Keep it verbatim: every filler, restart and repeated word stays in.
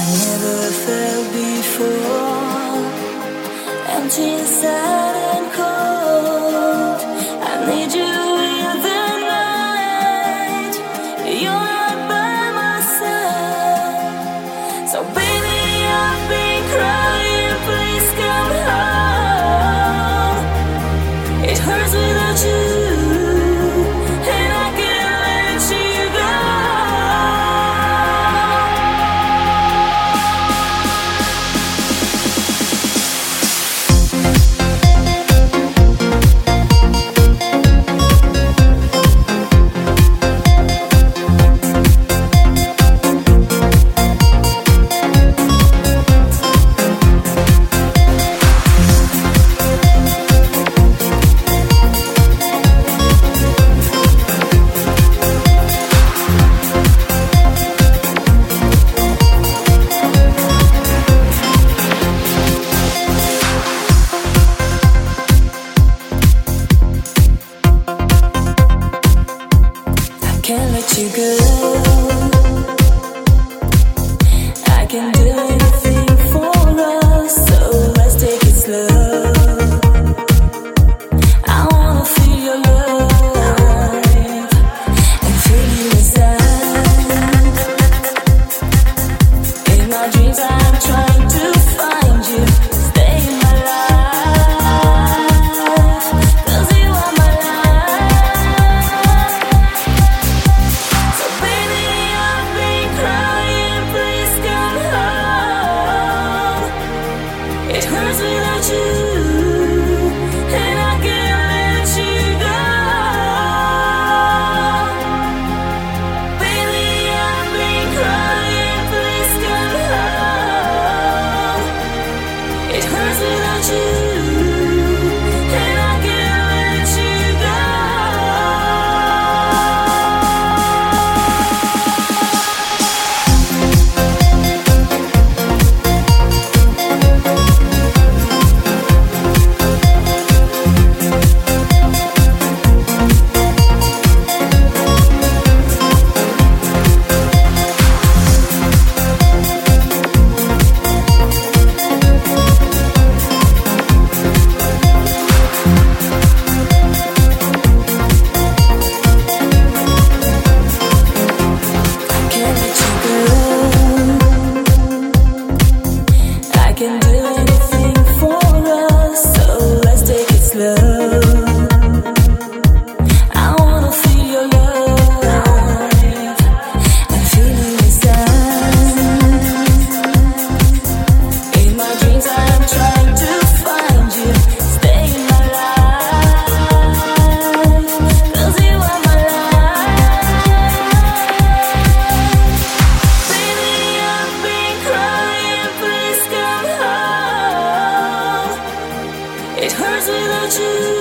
never felt before. Empty inside and cold. I need you in the night. You're not by my side. So baby, I've been crying. Please come home. It hurts without you. Can't let you go. I can do anything for us, so let's take it slow. I wanna feel your love and feel you inside. In my dreams I'm trying to find you. Stay in my life, 'cause you are my life. It hurts without you, and I can't let you go. Baby, I've been crying, please come home. It hurts without you, and I can't let you go. It hurts without you.